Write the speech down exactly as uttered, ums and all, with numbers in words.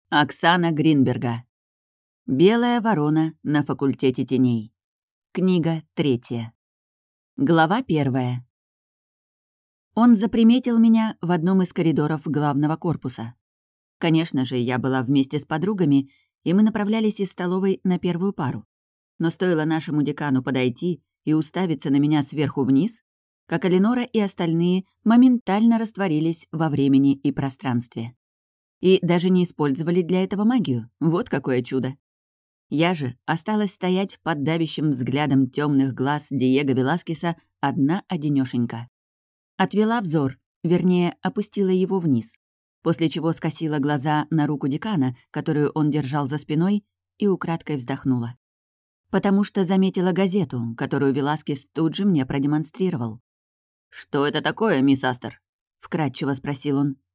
Оксана Гринберга. «Белая ворона на факультете теней». Книга третья. Глава первая. Он заприметил меня в одном из коридоров главного корпуса. Конечно же, я была вместе с подругами, и мы направлялись из столовой на первую пару. Но стоило нашему декану подойти и уставиться на меня сверху вниз, как Эленора и остальные моментально растворились во времени и пространстве. И даже не использовали для этого магию. Вот какое чудо. Я же осталась стоять под давящим взглядом темных глаз Диего Веласкеса одна-одинёшенька. Отвела взор, вернее, опустила его вниз, после чего скосила глаза на руку декана, которую он держал за спиной, и украдкой вздохнула. Потому что заметила газету, которую Веласкес тут же мне продемонстрировал. «Что это такое, мисс Астер?» — вкратчиво спросил он.